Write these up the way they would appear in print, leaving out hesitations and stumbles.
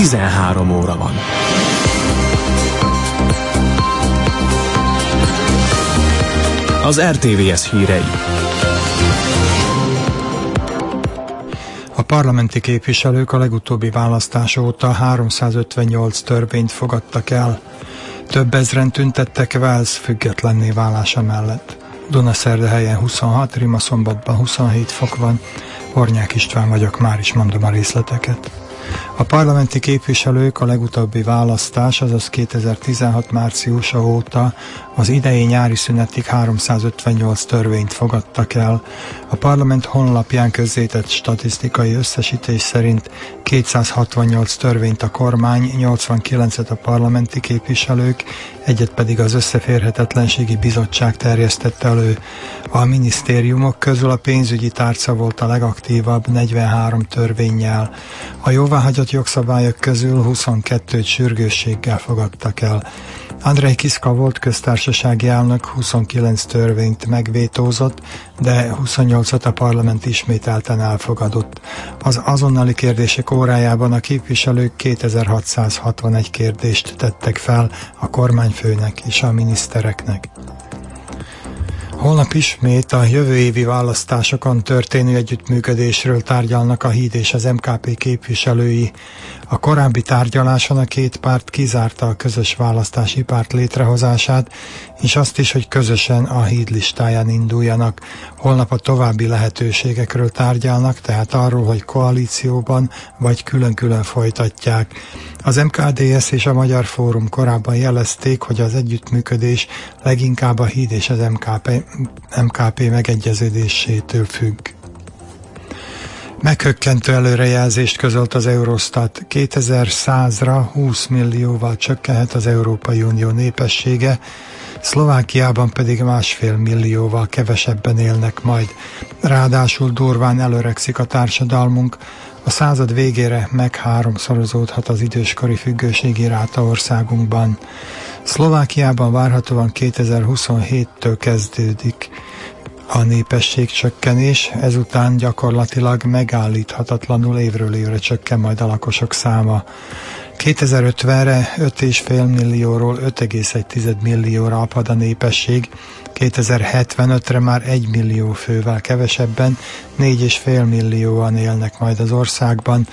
13 óra van. Az RTVS hírei. A parlamenti képviselők a legutóbbi választás óta 358 törvényt fogadtak el. Több ezren tüntettek Wales függetlenné válása mellett. Dunaszerdahelyen 26, Rimaszombatban 27 fok van. Hornyák István vagyok, már is mondom a részleteket. A parlamenti képviselők a legutóbbi választás, azaz 2016 márciusa óta az idei nyári szünetig 358 törvényt fogadtak el. A parlament honlapján közzétett statisztikai összesítés szerint 268 törvényt a kormány, 89-et a parlamenti képviselők, egyet pedig az Összeférhetetlenségi Bizottság terjesztett elő. A minisztériumok közül a pénzügyi tárca volt a legaktívabb 43 törvénnyel. A jóváhagyott jogszabályok közül 22-t sürgősséggel fogadtak el. Andrej Kiska volt köztársasági elnök 29 törvényt megvétózott, de 28-at a parlament ismételten elfogadott. Az azonnali kérdések órájában a képviselők 2661 kérdést tettek fel a kormányfőnek és a minisztereknek. Holnap ismét a jövő évi választásokon történő együttműködésről tárgyalnak a Híd és az MKP képviselői. A korábbi tárgyaláson a két párt kizárta a közös választási párt létrehozását, és azt is, hogy közösen a Híd listáján induljanak. Holnap a további lehetőségekről tárgyalnak, tehát arról, hogy koalícióban vagy külön-külön folytatják. Az MKDS és a Magyar Fórum korábban jelezték, hogy az együttműködés leginkább a Híd és az MKP megegyeződésétől függ. Meghökkentő előrejelzést közölt az Eurostat. 2100-ra 20 millióval csökkenhet az Európai Unió népessége, Szlovákiában pedig 1,5 millióval kevesebben élnek majd. Ráadásul durván előregszik a társadalmunk, a század végére megháromszorozódhat az időskori függőségi ráta országunkban. Szlovákiában várhatóan 2027-től kezdődik a népességcsökkenés, ezután gyakorlatilag megállíthatatlanul évről évre csökken majd a lakosok száma. 2050-re 5,5 millióról 5,1 millióra apad a népesség, 2075-re már 1 millió fővel kevesebben, 4,5 millióan élnek majd az országban,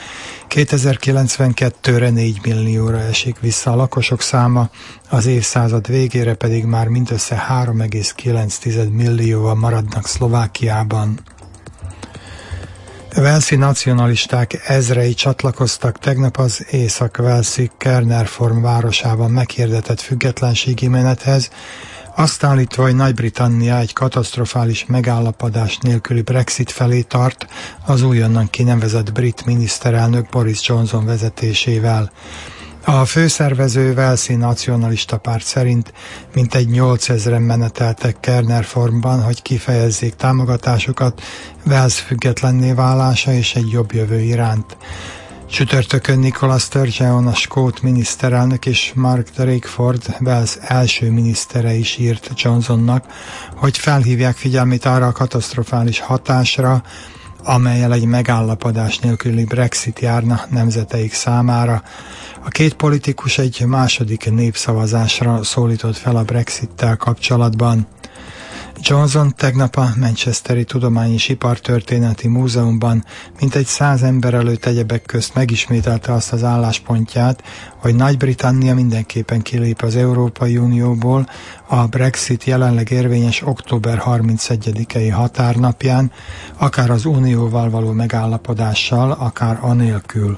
2092-re 4 millióra esik vissza a lakosok száma, az évszázad végére pedig már mindössze 3,9 millióan maradnak Szlovákiában. Walesi nacionalisták ezrei csatlakoztak tegnap az észak-walesi Caernarfon városában meghirdetett függetlenségi menethez, azt állítva, hogy Nagy-Britannia egy katasztrofális megállapodás nélküli Brexit felé tart az újonnan kinevezett brit miniszterelnök Boris Johnson vezetésével. A főszervező Walesi nacionalista párt szerint mintegy 8000-en meneteltek Caernarfonban, hogy kifejezzék támogatásukat Wales függetlenné válása és egy jobb jövő iránt. Csütörtökön Nicola Sturgeon, a skót miniszterelnök, és Mark Drakeford, Wales első minisztere is írt Johnsonnak, hogy felhívják figyelmét arra a katasztrofális hatásra, amellyel egy megállapodás nélküli Brexit járna nemzeteik számára. A két politikus egy második népszavazásra szólított fel a Brexittel kapcsolatban. Johnson tegnap a Manchesteri Tudomány- és Ipartörténeti Múzeumban mintegy 100 ember előtt egyebek közt megismételte azt az álláspontját, hogy Nagy-Britannia mindenképpen kilép az Európai Unióból a Brexit jelenleg érvényes október 31-i határnapján, akár az Unióval való megállapodással, akár anélkül.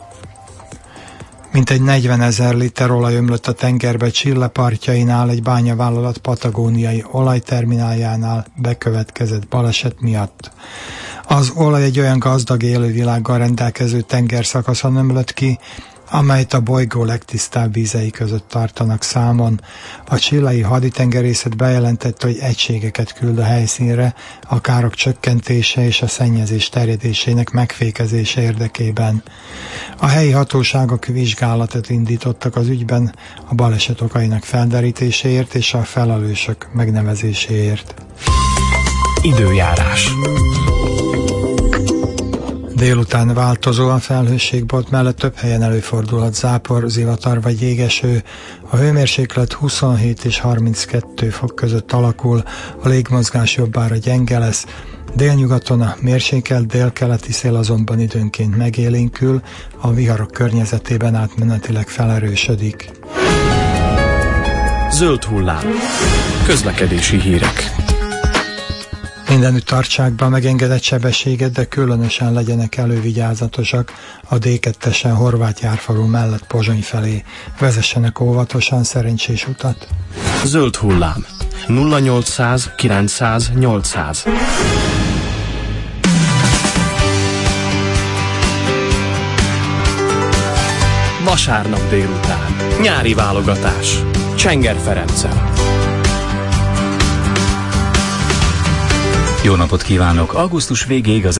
Mintegy 40 000 liter olaj ömlött a tengerbe Chile partjainál egy bányavállalat patagóniai olajtermináljánál bekövetkezett baleset miatt. Az olaj egy olyan gazdag élővilággal rendelkező tengerszakaszon ömlött ki, amelyet a bolygó legtisztább vízei között tartanak számon. A chilei haditengerészet bejelentette, hogy egységeket küld a helyszínre a károk csökkentése és a szennyezés terjedésének megfékezése érdekében. A helyi hatóságok vizsgálatot indítottak az ügyben a baleset okainak felderítéséért és a felelősök megnevezéséért. Időjárás. Délután változóan felhősségbolt mellett több helyen előfordulhat zápor, zivatar vagy jégeső. A hőmérséklet 27 és 32 fok között alakul, a légmozgás jobbára gyenge lesz. Délnyugaton a mérsékelt délkeleti szél azonban időnként megélénkül, a viharok környezetében átmenetileg felerősödik. Zöld hullám. Közlekedési hírek. Mindenütt tartsák be a megengedett sebességet, de különösen legyenek elővigyázatosak a D2-esen Horvátjárfalu mellett Pozsony felé. Vezessenek óvatosan, szerencsés utat. Zöld hullám. 0800 900 800. Vasárnap délután. Nyári válogatás. Csenger Ferenccel. Jó napot kívánok! Augusztus végéig az